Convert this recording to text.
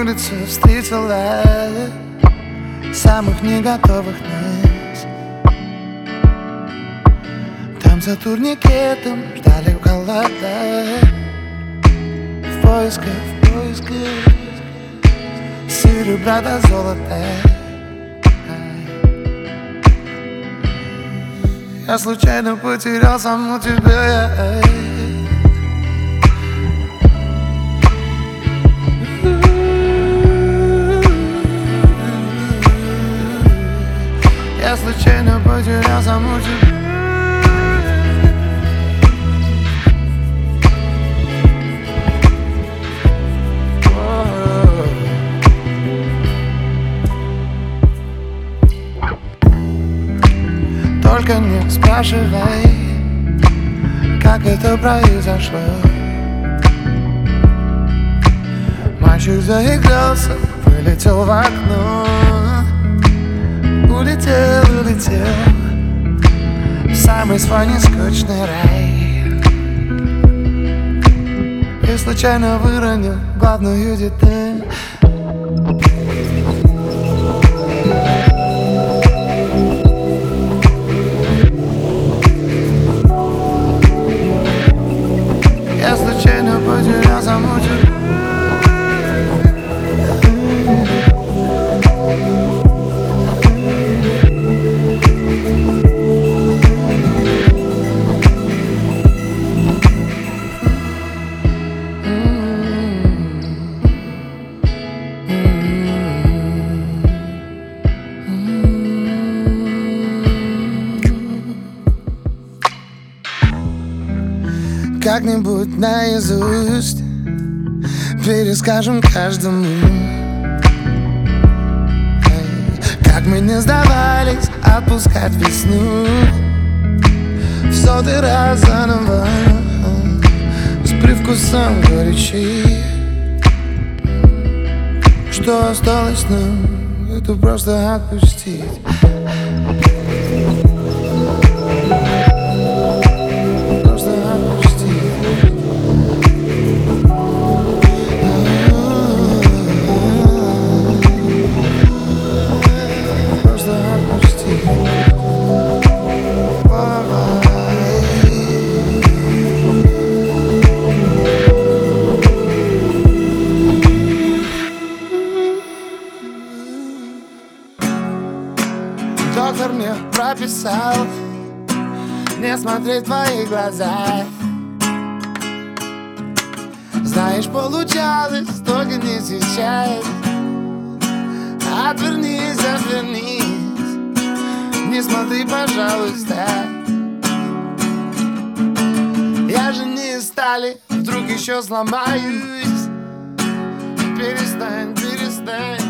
улице встретила самых не готовых нас. Там за турникетом ждали в халатах, в поисках серебра до золота. Я случайно потерял саму тебя. Я случайно потерял саму тебя. Только не спрашивай, как это произошло. Мальчик заигрался, вылетел в окно. Улетел в самый свой нескучный рай. И случайно выронил главную деталь. Я случайно потерял саму тебя. Как-нибудь наизусть перескажем каждому, как мы не сдавались отпускать весну в сотый раз заново, с привкусом горечи. Что осталось нам, это просто отпустить. Доктор мне прописал не смотреть в твои глаза. Знаешь, получалось, только не сейчас. Отвернись, не смотри, пожалуйста. Я же не из стали, вдруг еще сломаюсь. Перестань